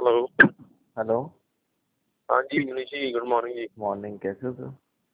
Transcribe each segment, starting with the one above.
Hello. Hello. हाँ जी Manish ji, good morning जी। मॉर्निंग, कैसे हो सर?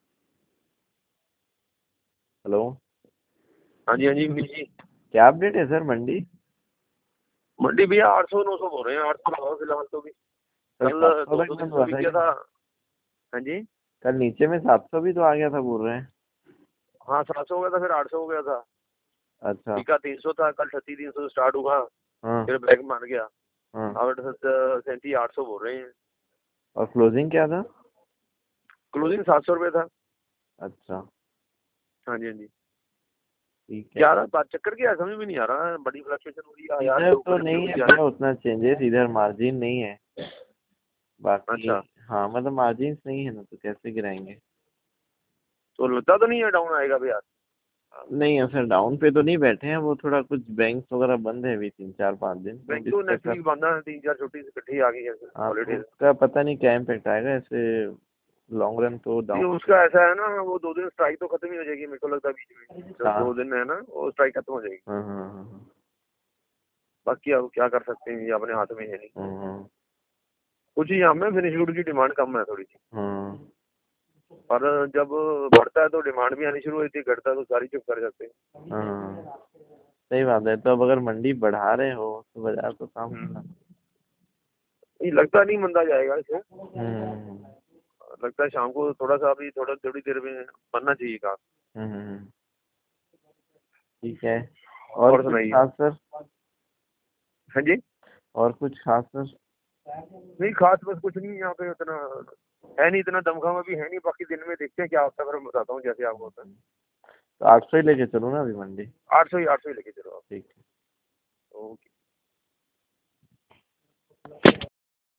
हेलो। हाँ जी मनीष जी। क्या अपडेट है सर मंडी? मंडी भैया 800-900 बोल रहे हैं, 800 लगाओ फिलहाल तो भी। कल कल 700 तक बंद 200-300 हुआ भी था किया क्या? था। हाँ जी। कल नीचे में 700 भी तो आ गया था बोल रहे हैं। हाँ 700 हो गया था, फिर 800 हो गया था। अच्छा। टीका 300 था, कल 36-300 स्टार्ट हुआ, हाँ फिर ब्रेक मार गया। हाँ। अब 37-800 बोल रहे हैं। और क्लोजिंग क्या था? क्लोजिंग 700 रुपये था। अच्छा, हाँ जी। ठीक है। क्या रहा बात, चक्कर क्या है समझ में नहीं आ रहा है, बड़ी फ्लक्चुएशन हो रही है यार, इधर जो तो ऊपर नीचे नहीं होती है जा रही भैया उतना चेंजेस, इधर मार्जिन नहीं है है। बाकी। अच्छा, हाँ मतलब मार्जिन नहीं है ना, तो कैसे गिराएंगे? तो लगता तो नहीं है डाउन आएगा भैया। नहीं है सर, डाउन पे तो नहीं बैठे हैं, वो थोड़ा कुछ बैंक वगैरह बंद है अभी 3-4-5 दिन, तो बैंक इस तो नेक्स्ट चक्कर। वीक बंदा है, 3-4 छुट्टी इकट्ठी आ गई है हाँ तो हॉलीडेज। उसका पता नहीं क्या इम्पेक्ट आएगा ऐसे, लॉन्ग रन तो ये डाउन पे। उसका ऐसा है ना, वो 2 दिन स्ट्राइक तो खत्म ही हो जाएगी मेरे को लगता है, बीच में जो हाँ 2 दिन है ना वो स्ट्राइक खत्म हो जाएगी। हाँ। बाकी अब क्या कर सकते हैं, ये अपने हाथ में है नहीं। हाँ कुछ ही यहाँ में फिनिश गुड की डिमांड कम है थोड़ी सी, हाँ। पर जब बढ़ता है तो डिमांड भी आनी शुरू होती है, घटता है तो सारी चुप कर जाते हैं। हाँ सही बात है। तो अब अगर मंडी बढ़ा रहे हो तो बाजार तो काम करना। ये लगता नहीं मंदा जाएगा इसे। हम्म लगता है शाम को थोड़ा सा, अभी थोड़ी देर में बनना चाहिए काम। हम्म। ठीक है। और और कुछ सुनाइए। खास सर? हाँ जी। और कुछ खास सर? नहीं खास, बस कुछ नहीं यहाँ पे उतना है नहीं, इतना दमखम अभी है नहीं, बाकी दिन में देखते हैं क्या होता है, फिर मैं बताता हूँ जैसे आपको होता है। तो 800 ही लेके चलो ना अभी मंडी। 800 ही लेके चलो आप। ठीक।